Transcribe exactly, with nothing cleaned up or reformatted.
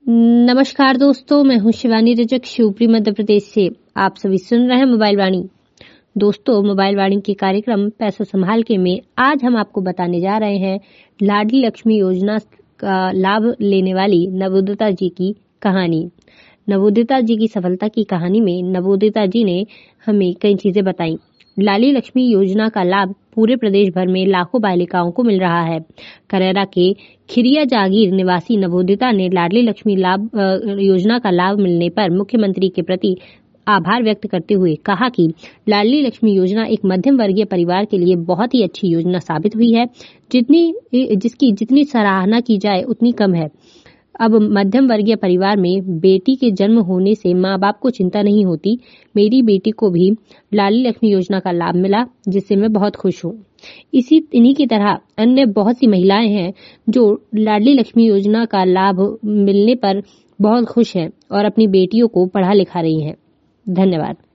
नमस्कार दोस्तों, मैं हूं शिवानी रजक, शिवपुरी मध्य प्रदेश से। आप सभी सुन रहे हैं मोबाइल वाणी। दोस्तों, मोबाइल वाणी के कार्यक्रम पैसा संभाल के में आज हम आपको बताने जा रहे हैं लाडली लक्ष्मी योजना का लाभ लेने वाली नवोदिता जी की कहानी। नवोदिता जी की सफलता की कहानी में नवोदिता जी ने हमें कई चीजें बताई। लाडली लक्ष्मी योजना का लाभ पूरे प्रदेश भर में लाखों बालिकाओं को मिल रहा है। करेरा के खिरिया जागीर निवासी नवोदिता ने लाडली लक्ष्मी लाभ योजना का लाभ मिलने पर मुख्यमंत्री के प्रति आभार व्यक्त करते हुए कहा कि लाडली लक्ष्मी योजना एक मध्यम वर्गीय परिवार के लिए बहुत ही अच्छी योजना साबित हुई है, जितनी जिसकी जितनी सराहना की जाए उतनी कम है। अब मध्यम वर्गीय परिवार में बेटी के जन्म होने से माँ बाप को चिंता नहीं होती। मेरी बेटी को भी लाडली लक्ष्मी योजना का लाभ मिला, जिससे मैं बहुत खुश हूँ। इसी इन्हीं की तरह अन्य बहुत सी महिलाएं हैं जो लाडली लक्ष्मी योजना का लाभ मिलने पर बहुत खुश हैं और अपनी बेटियों को पढ़ा लिखा रही हैं। धन्यवाद।